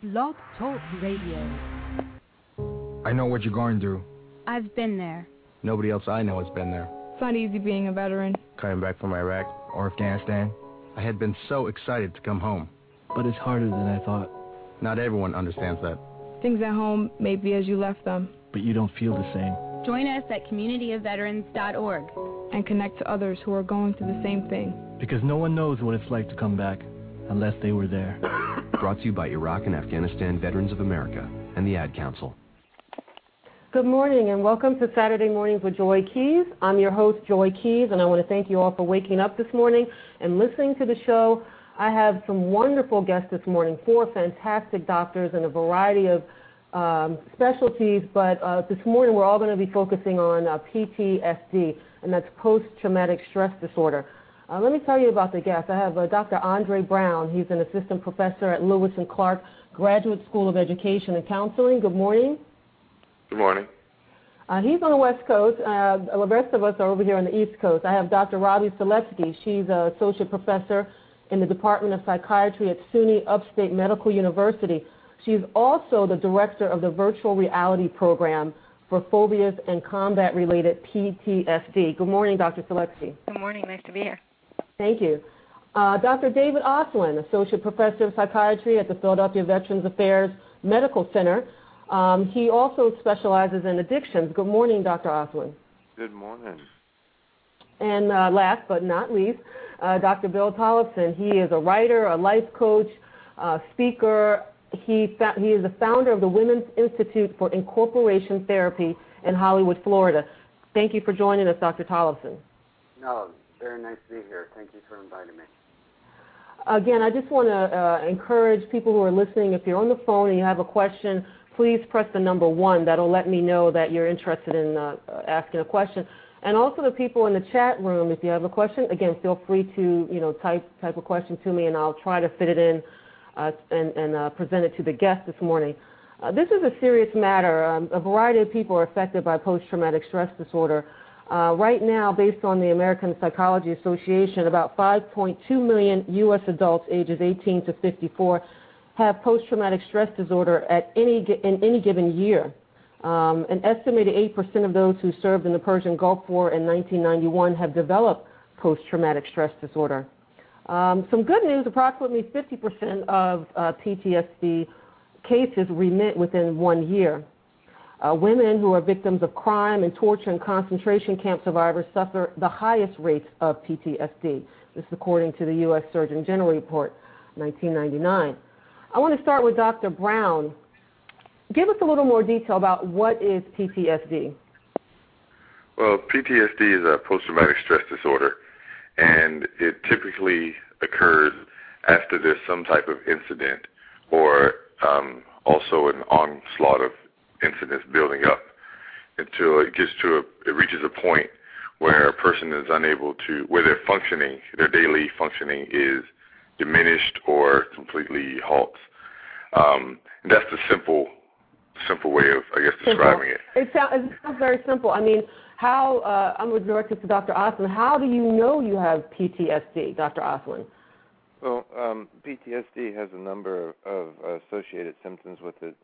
Blog Talk Radio. I know what you're going through. I've been there. Nobody else I know has been there. It's not easy being a veteran. Coming back from Iraq or Afghanistan. I had been so excited to come home. But it's harder than I thought. Not everyone understands that. Things at home may be as you left them. But you don't feel the same. Join us at communityofveterans.org. And connect to others who are going through the same thing. Because no one knows what it's like to come back unless they were there. Brought to you by Iraq and Afghanistan Veterans of America and the Ad Council. Good morning and welcome to Saturday Mornings with Joy Keys. I'm your host, Joy Keys, and I want to thank you all for waking up this morning and listening to the show. I have some wonderful guests this morning, 4 fantastic doctors in a variety of specialties, but this morning we're all going to be focusing on PTSD, and that's post-traumatic stress disorder. Let me tell you about the guest. I have Dr. Andre Brown. He's an assistant professor at Lewis and Clark Graduate School of Education and Counseling. Good morning. Good morning. He's on the West Coast. The rest of us are over here on the East Coast. I have Dr. Robbie Seletsky. She's an associate professor in the Department of Psychiatry at SUNY Upstate Medical University. She's also the director of the Virtual Reality Program for Phobias and Combat-Related PTSD. Good morning, Dr. Seletsky. Good morning. Nice to be here. Thank you. Dr. David Oslin, associate professor of psychiatry at the Philadelphia Veterans Affairs Medical Center. He also specializes in addictions. Good morning, Dr. Oslin. Good morning. And last but not least, Dr. Bill Tollefson. He is a writer, a life coach, speaker. He is the founder of the Women's Institute for Incorporation Therapy in Hollywood, Florida. Thank you for joining us, Dr. Tollefson. No, very nice to be here. Thank you for inviting me. Again, I just want to encourage people who are listening, if you're on the phone and you have a question, please press the number 1. That'll let me know that you're interested in asking a question. And also the people in the chat room, if you have a question, again, feel free to type a question to me, and I'll try to fit it in and present it to the guest this morning. This is a serious matter. A variety of people are affected by post-traumatic stress disorder. Right now, based on the American Psychology Association, about 5.2 million U.S. adults ages 18 to 54 have post-traumatic stress disorder in any given year. An estimated 8% of those who served in the Persian Gulf War in 1991 have developed post-traumatic stress disorder. Some good news, approximately 50% of PTSD cases remit within 1 year. Women who are victims of crime and torture and concentration camp survivors suffer the highest rates of PTSD. This is according to the U.S. Surgeon General Report, 1999. I want to start with Dr. Brown. Give us a little more detail about what is PTSD. Well, PTSD is a post-traumatic stress disorder, and it typically occurs after there's some type of incident or also an onslaught of incidents building up until it reaches a point where a person is unable to, where their daily functioning is diminished or completely halts. And that's the simple way of, I guess, describing it. It sounds very simple. I mean, I'm directed to Dr. Oslin. How do you know you have PTSD, Dr. Oslin? Well, PTSD has a number of associated symptoms with it.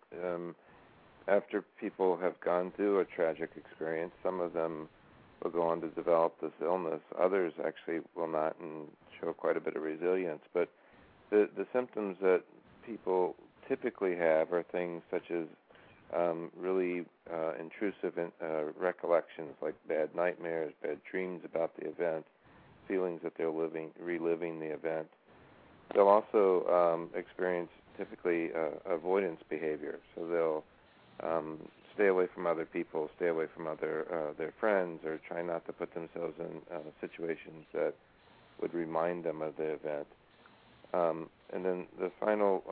After people have gone through a tragic experience, some of them will go on to develop this illness. Others actually will not and show quite a bit of resilience. But the symptoms that people typically have are things such as really intrusive recollections, like bad nightmares, bad dreams about the event, feelings that they're reliving the event. They'll also experience typically avoidance behavior, so they'll stay away from other people, stay away from their friends, or try not to put themselves in situations that would remind them of the event. And then the final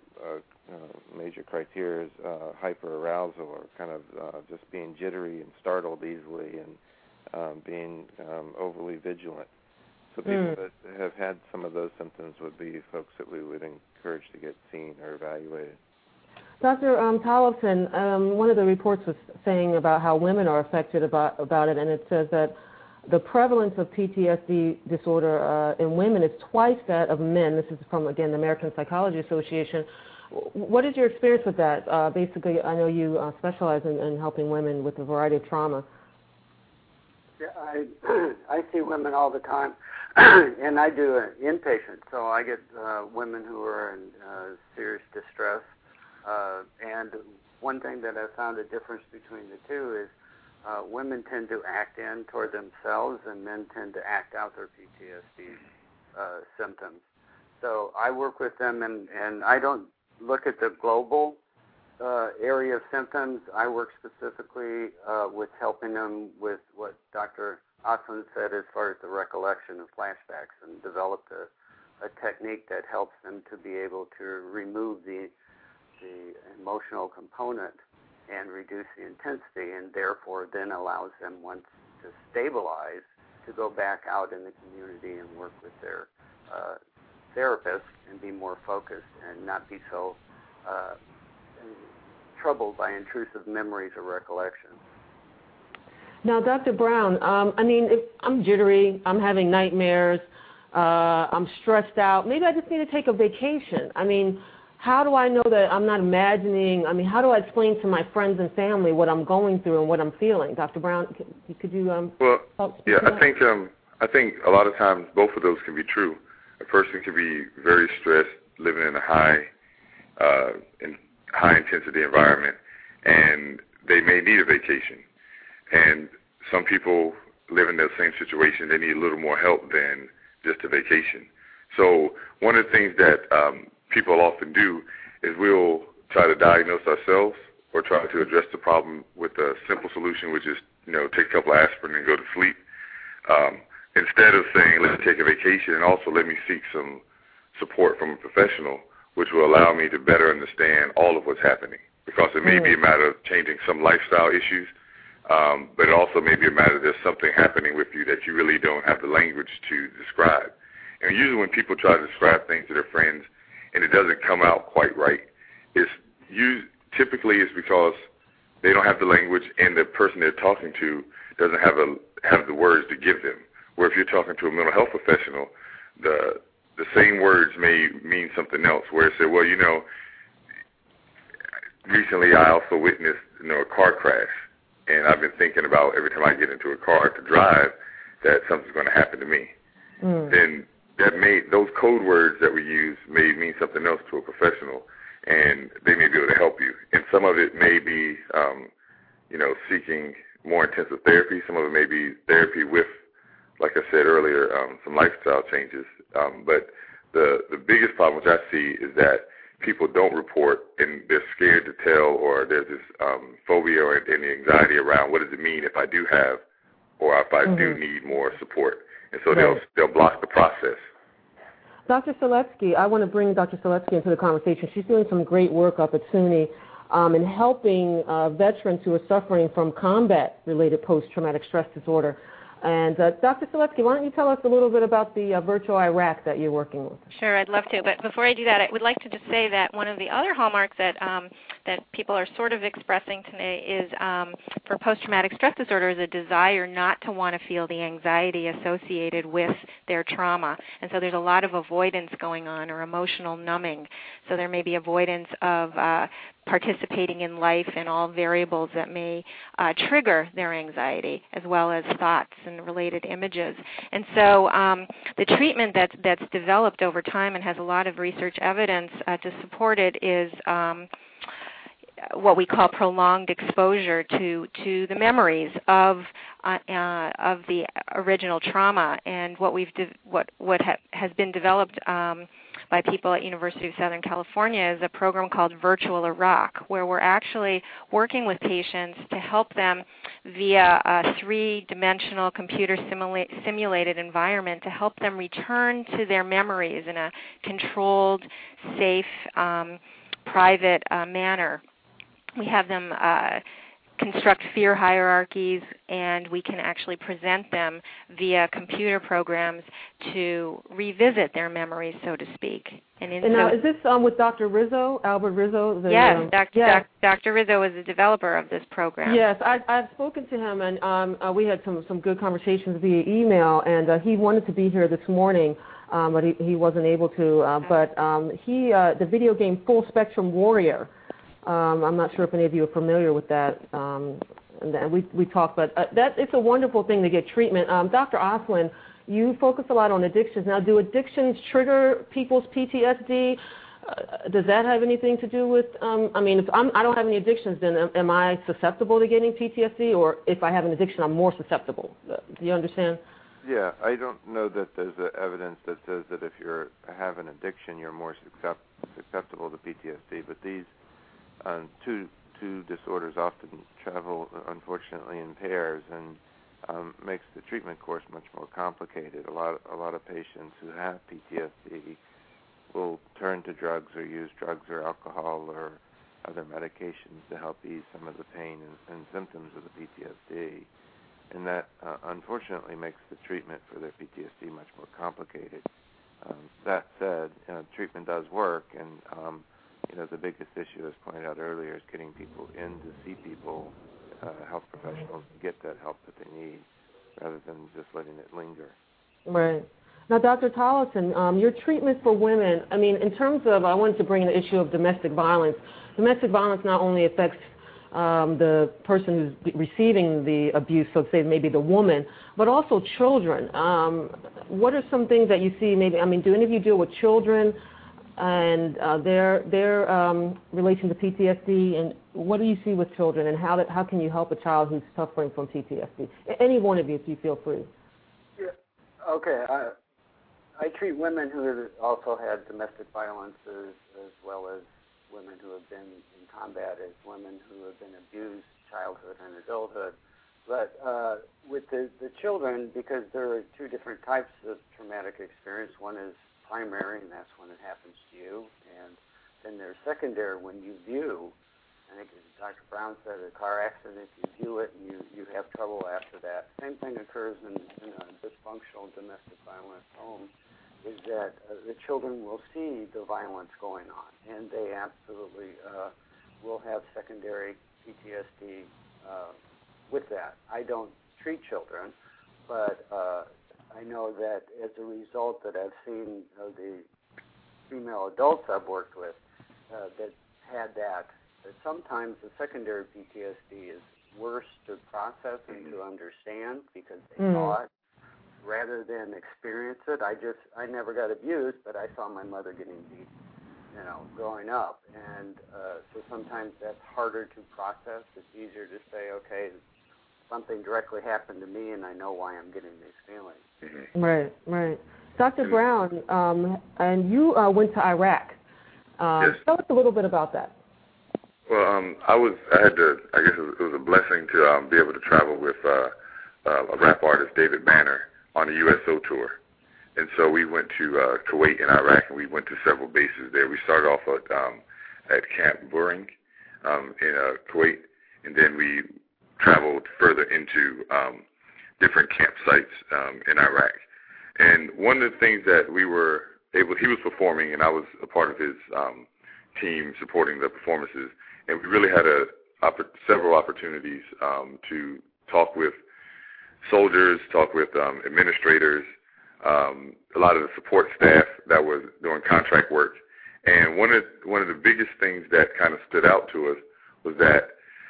major criteria is hyperarousal, or kind of just being jittery and startled easily, and being overly vigilant. So people that have had some of those symptoms would be folks that we would encourage to get seen or evaluated. Dr. Tollefson, one of the reports was saying about how women are affected about it, and it says that the prevalence of PTSD disorder in women is twice that of men. This is from, again, the American Psychology Association. What is your experience with that? Basically, I know you specialize in helping women with a variety of trauma. Yeah, I see women all the time, and I do an inpatient, so I get women who are in serious distress. And one thing that I've found a difference between the two is women tend to act in toward themselves, and men tend to act out their PTSD symptoms. So I work with them, and I don't look at the global area of symptoms. I work specifically with helping them with what Dr. Osmond said as far as the recollection of flashbacks, and developed a technique that helps them to be able to remove the emotional component and reduce the intensity, and therefore then allows them, once to stabilize, to go back out in the community and work with their therapist and be more focused and not be so troubled by intrusive memories or recollections. Now, Dr. Brown, I mean, if I'm jittery, I'm having nightmares, I'm stressed out, maybe I just need to take a vacation. I mean, how do I know that I'm not imagining? I mean, how do I explain to my friends and family what I'm going through and what I'm feeling? Dr. Brown, could you help speak to that? I think a lot of times both of those can be true. A person can be very stressed, living in a high intensity environment, and they may need a vacation. And some people live in that same situation. They need a little more help than just a vacation. So one of the things that people often do is we'll try to diagnose ourselves or try to address the problem with a simple solution, which is, take a couple of aspirin and go to sleep, instead of saying, let me take a vacation and also let me seek some support from a professional, which will allow me to better understand all of what's happening. Because it may be a matter of changing some lifestyle issues, but it also may be a matter of there's something happening with you that you really don't have the language to describe. And usually when people try to describe things to their friends and it doesn't come out quite right, typically it's because they don't have the language and the person they're talking to doesn't have the words to give them. Where if you're talking to a mental health professional, the same words may mean something else. Where it said, well, recently I also witnessed a car crash, and I've been thinking about every time I get into a car to drive that something's going to happen to me. Then those code words that we use may mean something else to a professional, and they may be able to help you. And some of it may be, seeking more intensive therapy. Some of it may be therapy with, like I said earlier, some lifestyle changes. But the biggest problem which I see is that people don't report, and they're scared to tell, or there's this phobia and the anxiety around what does it mean if I do have, or if I do need more support. And so they'll block the process. Dr. Seletsky, I want to bring Dr. Seletsky into the conversation. She's doing some great work up at SUNY in helping veterans who are suffering from combat-related post-traumatic stress disorder. And Dr. Seletsky, why don't you tell us a little bit about the virtual Iraq that you're working with? Sure, I'd love to. But before I do that, I would like to just say that one of the other hallmarks that people are sort of expressing today is for post-traumatic stress disorder is a desire not to want to feel the anxiety associated with their trauma. And so there's a lot of avoidance going on, or emotional numbing. So there may be avoidance of participating in life and all variables that may trigger their anxiety, as well as thoughts and related images. And so the treatment that's developed over time and has a lot of research evidence to support it is what we call prolonged exposure to the memories of the original trauma. And what has been developed by people at University of Southern California is a program called Virtual Iraq, where we're actually working with patients to help them via a three-dimensional computer simulated environment to help them return to their memories in a controlled, safe, private manner. We have them construct fear hierarchies, and we can actually present them via computer programs to revisit their memories, so to speak. And now, is this with Dr. Rizzo, Albert Rizzo? Yes, Dr. Rizzo is the developer of this program. Yes, I've spoken to him, and we had some good conversations via email, and he wanted to be here this morning. but he wasn't able to. But the video game Full Spectrum Warrior, I'm not sure if any of you are familiar with that. And we talked about that. It's a wonderful thing to get treatment. Dr. Osland, you focus a lot on addictions. Now, do addictions trigger people's PTSD? Does that have anything to do with, if I don't have any addictions, then am I susceptible to getting PTSD? Or if I have an addiction, I'm more susceptible? Do you understand? Yeah, I don't know that there's evidence that says that if you have an addiction, you're more susceptible to PTSD. But these two disorders often travel, unfortunately, in pairs, and makes the treatment course much more complicated. A lot of patients who have PTSD will turn to drugs or use drugs or alcohol or other medications to help ease some of the pain and symptoms of the PTSD. And that, unfortunately, makes the treatment for their PTSD much more complicated. That said, treatment does work, and the biggest issue, as pointed out earlier, is getting people in to see people, health professionals, to get that help that they need, rather than just letting it linger. Right. Now, Dr. Tollefson, your treatment for women, in terms of, I wanted to bring in the issue of domestic violence. Domestic violence not only affects the person who's receiving the abuse, so say maybe the woman, but also children. What are some things that you see maybe, do any of you deal with children and their relation to PTSD, and what do you see with children, and how can you help a child who's suffering from PTSD? Any one of you, if you feel free. Yeah. Okay. I treat women who have also had domestic violence as well as women who have been in combat, as women who have been abused childhood and adulthood. But with the children, because there are two different types of traumatic experience. One is primary, and that's when it happens to you. And then there's secondary, when you view, I think as Dr. Brown said, a car accident, you view it and you have trouble after that. Same thing occurs in a dysfunctional domestic violence home, is that the children will see the violence going on, and they absolutely will have secondary PTSD with that. I don't treat children, but I know that as a result that I've seen the female adults I've worked with that had that sometimes the secondary PTSD is worse to process and to understand because they saw it rather than experience it. I never got abused, but I saw my mother getting beat, growing up. And so sometimes that's harder to process. It's easier to say, okay, something directly happened to me and I know why I'm getting these feelings. Mm-hmm. Right. Dr. Brown, and you went to Iraq. Yes. Tell us a little bit about that. Well, I guess it was a blessing to be able to travel with a rap artist, David Banner, on a USO tour. And so we went to Kuwait and Iraq, and we went to several bases there. We started off at Camp Buring in Kuwait, and then we traveled further into different campsites in Iraq. And one of the things that he was performing, and I was a part of his team supporting the performances, and we really had several opportunities to talk with soldiers, talk with administrators, a lot of the support staff that was doing contract work. And one of the biggest things that kind of stood out to us was that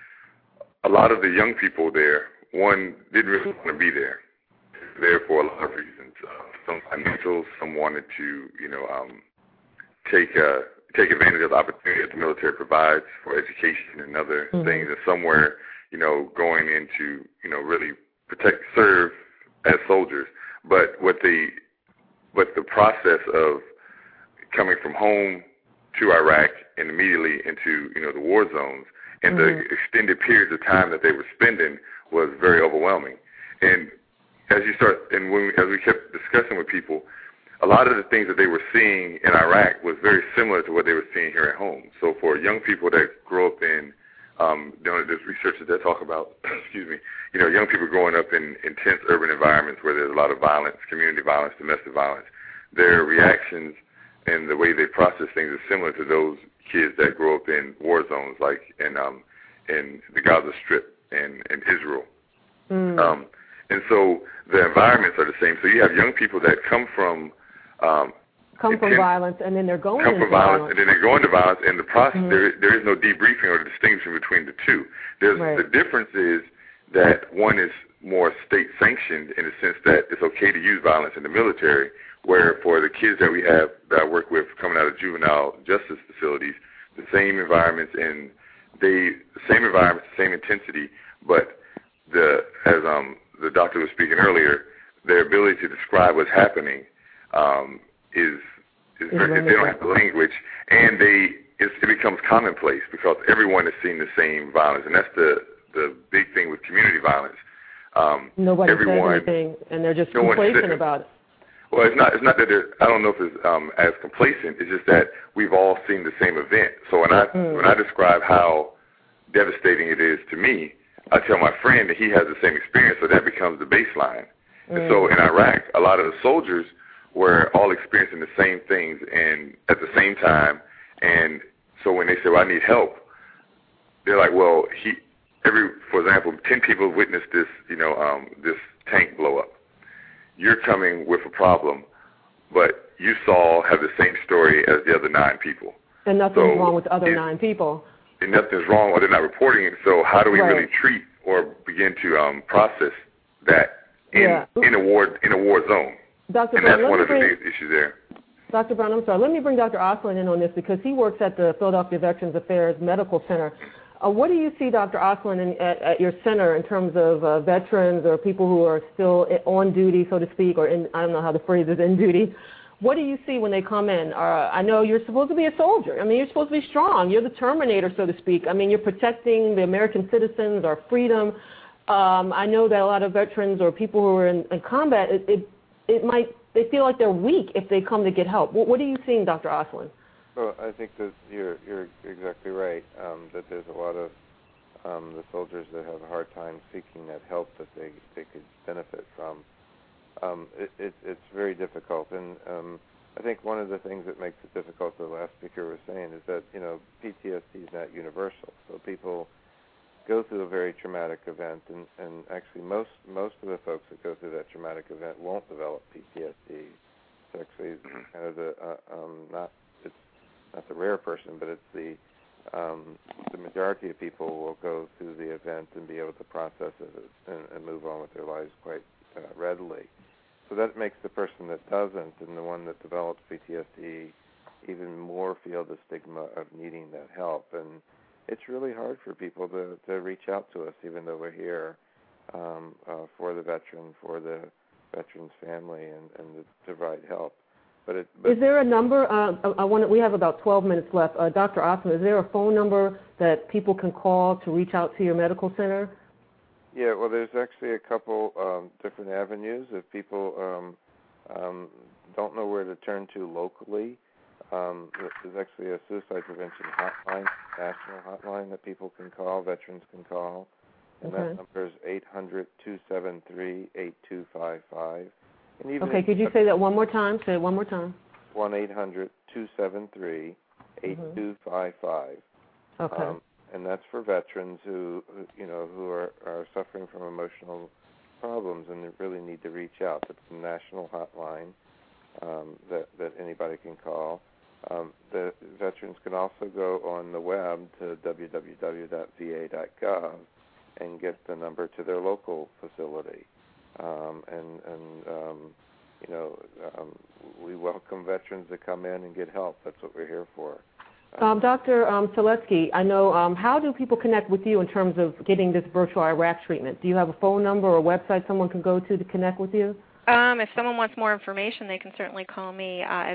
a lot of the young people there, one, didn't really want to be there. There for a lot of reasons. Some financial, some wanted to, take advantage of the opportunity that the military provides for education and other things, and somewhere, going into, really serve as soldiers. But the process of coming from home to Iraq and immediately into, the war zones and the extended periods of time that they were spending was very overwhelming. And as we kept discussing with people, a lot of the things that they were seeing in Iraq was very similar to what they were seeing here at home. So for young people that grow up in, there's research that talk about, young people growing up in intense urban environments where there's a lot of violence, community violence, domestic violence, their reactions and the way they process things is similar to those kids that grow up in war zones like in the Gaza Strip and Israel. And so the environments are the same. So you have young people that come from come from violence, and then they're going come into from violence, and then they go into violence. And the process, there is no debriefing or distinction between the two. The difference is that one is more state sanctioned in the sense that it's okay to use violence in the military, where for the kids that we have that I work with coming out of juvenile justice facilities, the same environments and the same intensity, but as the doctor was speaking earlier, their ability to describe what's happening is very, they don't have the language, and it becomes commonplace because everyone is seeing the same violence, and that's the big thing with community violence. Nobody says anything, and they're just complacent about it. Well, it's not that I don't know if it's as complacent. It's just that we've all seen the same event. So when I describe how devastating it is to me, I tell my friend that he has the same experience, so that becomes the baseline. And so in Iraq, a lot of the soldiers were all experiencing the same things and at the same time. And so when they say, well, I need help, they're like, well, for example, 10 people witnessed this, this tank blow up. You're coming with a problem, but you have the same story as the other 9 people. And nothing's wrong with the other 9 people. And nothing's wrong, or they're not reporting it. So how do we really treat or begin to process that in a war zone? Dr. And Brown, that's one of the big issues there. Dr. Brown, I'm sorry. Let me bring Dr. Osland in on this because he works at the Philadelphia Veterans Affairs Medical Center. What do you see, Dr. Osland, at your center in terms of veterans or people who are still on duty, so to speak, or I don't know how the phrase is, in duty? What do you see when they come in? I know you're supposed to be a soldier. I mean, you're supposed to be strong. You're the Terminator, so to speak. I mean, you're protecting the American citizens, our freedom. I know that a lot of veterans or people who are in combat, they feel like they're weak if they come to get help. What are you seeing, Dr. Osland? Well, I think that you're exactly right, that there's a lot of the soldiers that have a hard time seeking that help that they could benefit from. It's very difficult, and I think one of the things that makes it difficult, the last speaker was saying, is that PTSD is not universal. So people go through a very traumatic event, and actually most of the folks that go through that traumatic event won't develop PTSD. It's actually kind of not the rare person, but it's the majority of people will go through the event and be able to process it and move on with their lives quite readily. So that makes the person that doesn't and the one that develops PTSD even more feel the stigma of needing that help. And it's really hard for people to reach out to us, even though we're here for the veteran, for the veteran's family, and to provide help. But is there a number? We have about 12 minutes left. Dr. Osland, is there a phone number that people can call to reach out to your medical center? Yeah, well, there's actually a couple different avenues. If people don't know where to turn to locally, there's actually a suicide prevention hotline, national hotline that people can call, veterans can call, and that number is 800-273-8255. Okay, could you say that one more time? Say it one more time. 1-800-273-8255. Okay. And that's for veterans who are suffering from emotional problems and they really need to reach out. It's a national hotline that anybody can call. The veterans can also go on the web to www.va.gov and get the number to their local facility. We welcome veterans to come in and get help. That's what we're here for. Dr. Seletsky, I know, how do people connect with you in terms of getting this virtual Iraq treatment? Do you have a phone number or a website someone can go to connect with you? If someone wants more information, they can certainly call me at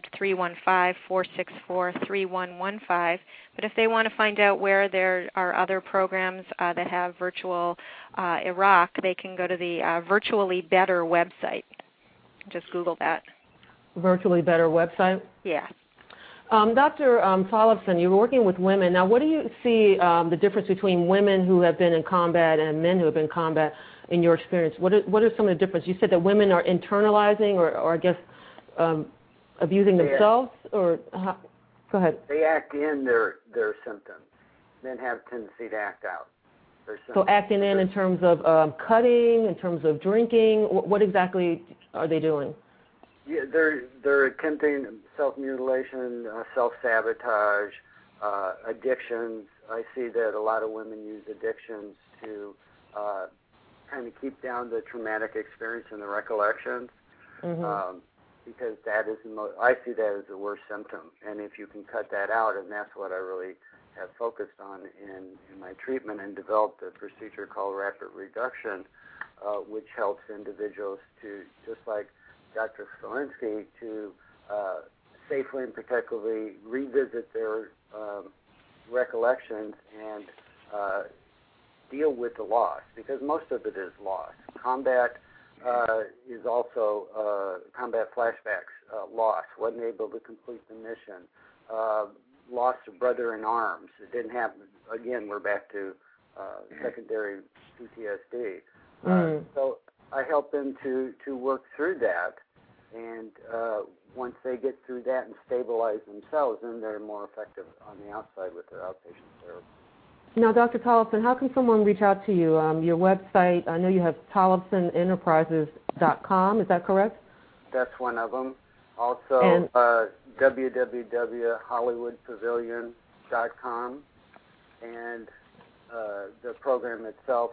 315-464-3115. But if they want to find out where there are other programs that have virtual Iraq, they can go to the Virtually Better website. Just Google that. Virtually Better website? Yeah. Dr. Tollefson, you're working with women. Now, what do you see the difference between women who have been in combat and men who have been in combat in your experience? What are some of the differences? You said that women are internalizing or I guess, abusing themselves? Or go ahead. They act in their symptoms. Men have a tendency to act out. So acting in terms of cutting, in terms of drinking, what exactly are they doing? Yeah, they're attempting self-mutilation, self-sabotage, addictions. I see that a lot of women use addictions to kind of keep down the traumatic experience and the recollections, because that is I see that as the worst symptom. And if you can cut that out, and that's what I really have focused on in my treatment, and developed a procedure called rapid reduction, which helps individuals to, just like Dr. Selinsky, to safely and protectively revisit their recollections and deal with the loss, because most of it is loss. Combat is also combat flashbacks, loss, wasn't able to complete the mission, lost a brother in arms. It didn't happen. Again, we're back to secondary PTSD. So I help them to work through that, and once they get through that and stabilize themselves, then they're more effective on the outside with their outpatient therapy. Now, Dr. Tollefson, how can someone reach out to you? Your website, I know you have TollefsonEnterprises.com, is that correct? That's one of them. Also, www.hollywoodpavilion.com, and the program itself,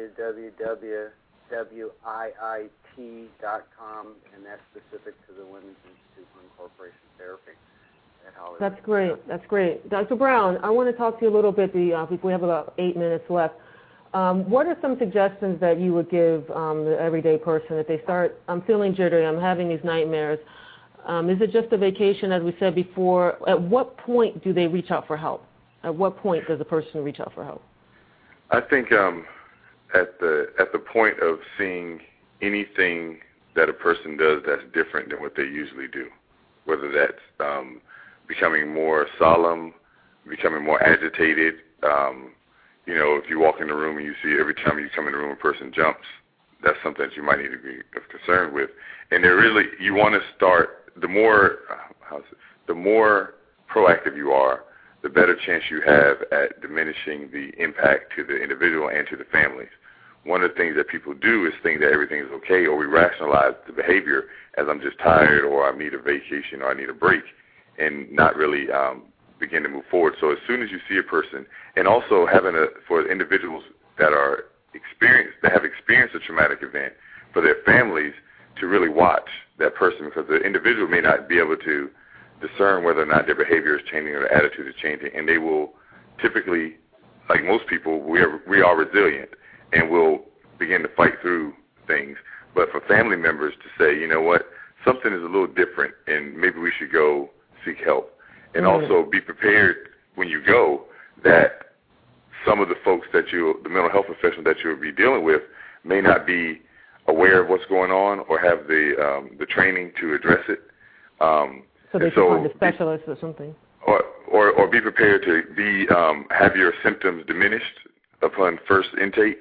www.wiit.com, and that's specific to the Women's Institute for Incorporation Therapy at Hollywood. That's great. That's great. Dr. Brown, I want to talk to you a little bit, we have about 8 minutes left. What are some suggestions that you would give the everyday person if they start, I'm feeling jittery, I'm having these nightmares? Is it just a vacation, as we said before? At what point do they reach out for help? At what point does a person reach out for help? I think at the point of seeing anything that a person does that's different than what they usually do, whether that's becoming more solemn, becoming more agitated. If you walk in the room and you see every time you come in the room a person jumps, that's something that you might need to be concerned with. And you want to start, the more proactive you are, the better chance you have at diminishing the impact to the individual and to the families. One of the things that people do is think that everything is okay, or we rationalize the behavior as I'm just tired, or I need a vacation, or I need a break, and not really begin to move forward. So as soon as you see a person, and also for individuals that have experienced a traumatic event, for their families to really watch that person, because the individual may not be able to discern whether or not their behavior is changing or their attitude is changing, and they will typically, like most people, we are resilient and will begin to fight through things. But for family members to say, you know what, something is a little different, and maybe we should go seek help, and also be prepared when you go that some of the folks the mental health professionals that you'll be dealing with may not be aware of what's going on or have the training to address it. So they should find a specialist or something. Or be prepared to have your symptoms diminished upon first intake,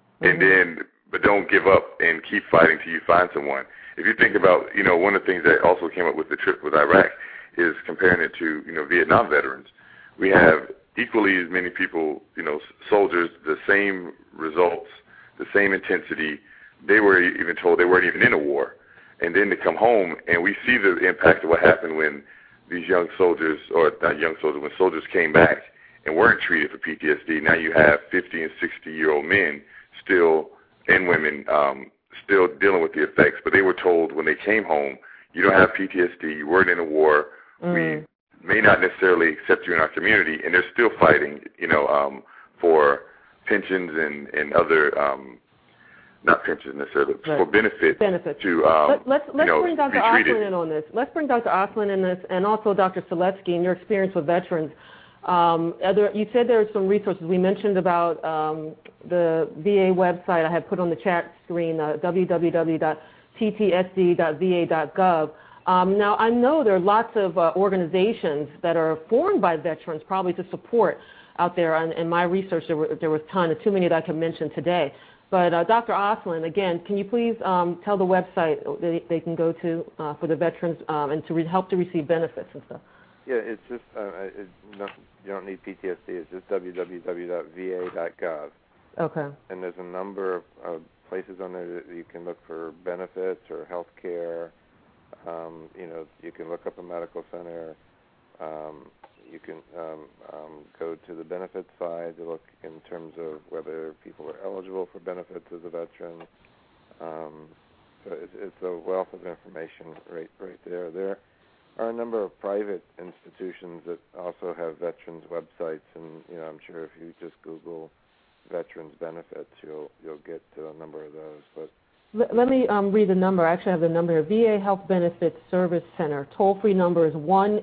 but don't give up and keep fighting till you find someone. If you think about, one of the things that also came up with the trip with Iraq is comparing it to, Vietnam veterans. We have equally as many people, soldiers, the same results, the same intensity. They were even told they weren't even in a war. And then to come home, and we see the impact of what happened when these young soldiers, or not young soldiers, when soldiers came back and weren't treated for PTSD. Now you have 50 and 60-year-old men and women still dealing with the effects, but they were told when they came home, you don't have PTSD, you weren't in a war, we may not necessarily accept you in our community, and they're still fighting, for pensions and other, not pensions necessarily, for benefits. To, let's bring Dr. Osland in on this. Let's bring Dr. Osland in this, and also Dr. Seletsky, in your experience with veterans. You said there are some resources. We mentioned about the VA website I had put on the chat screen, www.ptsd.va.gov. Now, I know there are lots of organizations that are formed by veterans probably to support out there. In my research, there was a ton, too many that I could mention today. But Dr. Osland, again, can you please tell the website they can go to for the veterans and to help to receive benefits and stuff? Yeah, it's just, you don't need PTSD. It's just www.va.gov. Okay. And there's a number of places on there that you can look for benefits or health care. You can look up a medical center. You can go to the benefits side to look in terms of whether people are eligible for benefits as a veteran. So it's a wealth of information right there. There are a number of private institutions that also have veterans websites, and I'm sure if you just Google veterans benefits, you'll get to a number of those. But let me read the number. I actually have the number here. VA Health Benefits Service Center. Toll-free number is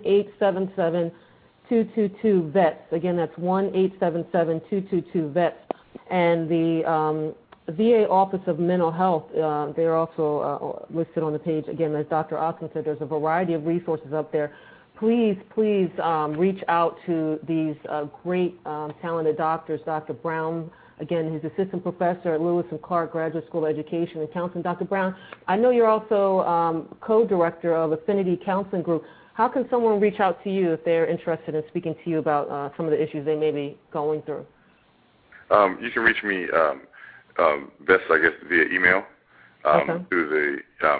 1-877-222-VETS. Again, that's 1-877-222-VETS. And the VA Office of Mental Health, they're also listed on the page. Again, as Dr. Osmond said, there's a variety of resources up there. Please reach out to these great, talented doctors. Dr. Brown, again, he's assistant professor at Lewis and Clark Graduate School of Education and Counseling. Dr. Brown, I know you're also co-director of Affinity Counseling Group. How can someone reach out to you if they're interested in speaking to you about some of the issues they may be going through? You can reach me best, I guess, via email through the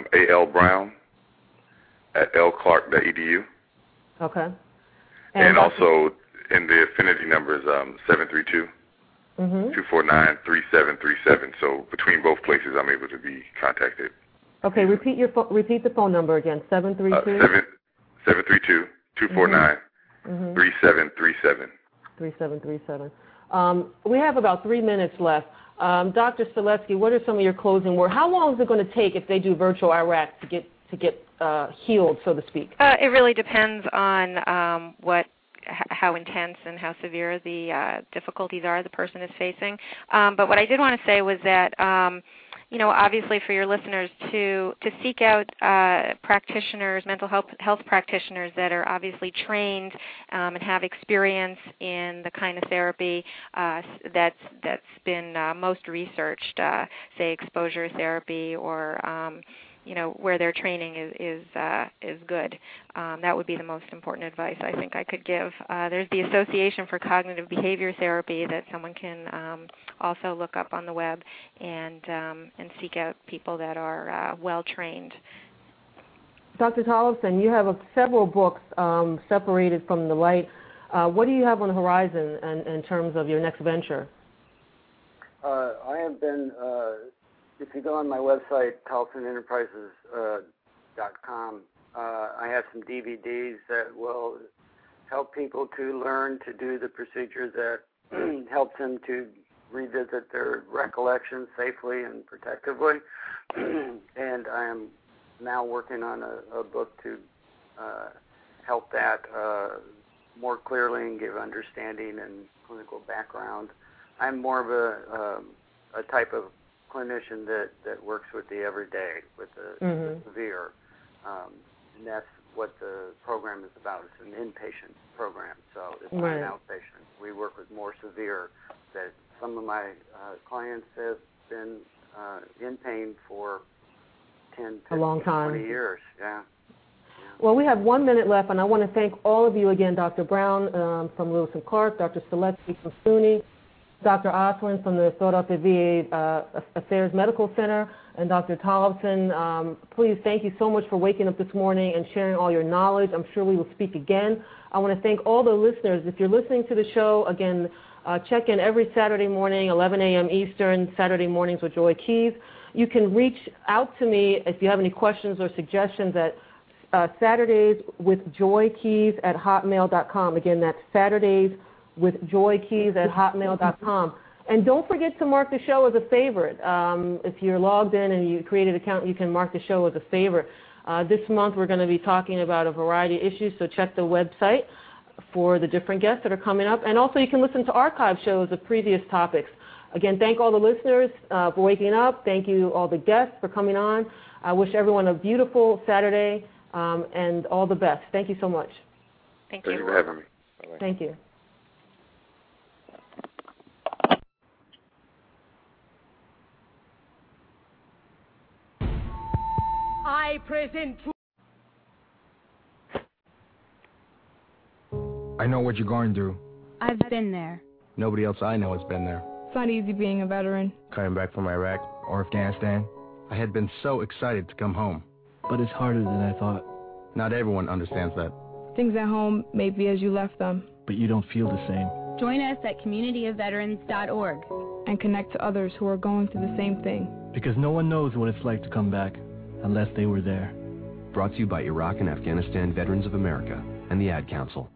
albrown@lclark.edu. Okay. And also, in the Affinity number is 732-249-3737. So between both places, I'm able to be contacted. Okay, repeat the phone number again. 732-249-3737. 3737. We have about 3 minutes left. Dr. Seletsky, what are some of your closing words? How long is it going to take if they do virtual Iraq to get healed, so to speak? It really depends on how intense and how severe the difficulties are the person is facing. But what I did want to say was that, obviously for your listeners to seek out practitioners, mental health practitioners that are obviously trained and have experience in the kind of therapy that's been most researched, say exposure therapy or where their training is good. That would be the most important advice I think I could give. There's the Association for Cognitive Behavior Therapy that someone can also look up on the web and seek out people that are well trained. Dr. Tollefson, you have several books separated from the light. What do you have on the horizon in terms of your next venture? I have been. If you go on my website, TollefsonEnterprises.com, I have some DVDs that will help people to learn to do the procedure that helps them to revisit their recollections safely and protectively. And I am now working on a book to help that more clearly and give understanding and clinical background. I'm more of a type of clinician that works with the everyday, with the severe, and that's what the program is about. It's an inpatient program, so it's not an outpatient. We work with more severe. That some of my clients have been in pain for 10 to 20 years. Yeah. Well, we have 1 minute left, and I want to thank all of you again, Dr. Brown from Lewis and Clark, Dr. Seletsky from SUNY, Dr. Oswin from the Philadelphia VA Affairs Medical Center, and Dr. Tollefson. Please, thank you so much for waking up this morning and sharing all your knowledge. I'm sure we will speak again. I want to thank all the listeners. If you're listening to the show, again, check in every Saturday morning, 11 a.m. Eastern, Saturday mornings with Joy Keys. You can reach out to me if you have any questions or suggestions at SatursdaysWithJoyKeys@hotmail.com. Again, that's SatursdaysWithJoyKeys@hotmail.com. And don't forget to mark the show as a favorite. If you're logged in and you created an account, you can mark the show as a favorite. This month we're going to be talking about a variety of issues, so check the website for the different guests that are coming up. And also you can listen to archive shows of previous topics. Again, thank all the listeners for waking up. Thank you all the guests for coming on. I wish everyone a beautiful Saturday and all the best. Thank you so much. Thank you. Thank you for having me. Bye-bye. Thank you. I present to... I know what you're going through. I've been there. Nobody else I know has been there. It's not easy being a veteran. Coming back from Iraq Or Afghanistan. I had been so excited to come home. but it's harder than I thought. Not everyone understands that. Things at home may be as you left them. But you don't feel the same. Join us at communityofveterans.org and connect to others who are going through the same thing. Because no one knows what it's like to come back unless they were there. Brought to you by Iraq and Afghanistan Veterans of America and the Ad Council.